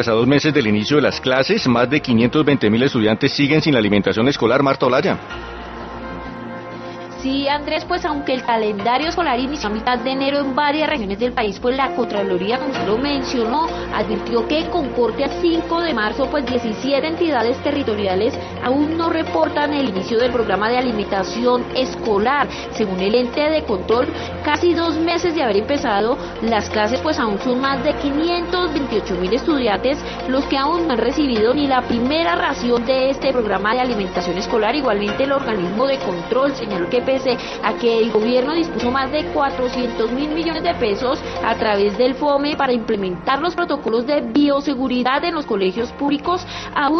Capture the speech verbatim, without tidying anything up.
A dos meses del inicio de las clases, más de quinientos veinte mil estudiantes siguen sin la alimentación escolar. Marta Olaya. Sí, Andrés, pues aunque el calendario escolar inició a mitad de enero en varias regiones del país, pues la Contraloría, como usted lo mencionó, advirtió que con corte al cinco de marzo, pues diecisiete entidades territoriales aún no reportan el inicio del programa de alimentación escolar. Según el ente de control, casi dos meses de haber empezado las clases, pues aún son más de quinientos veintiocho mil estudiantes los que aún no han recibido ni la primera ración de este programa de alimentación escolar. Igualmente el organismo de control señaló que pese a que el gobierno dispuso más de cuatrocientos mil millones de pesos a través del FOME para implementar los protocolos de bioseguridad en los colegios públicos, aún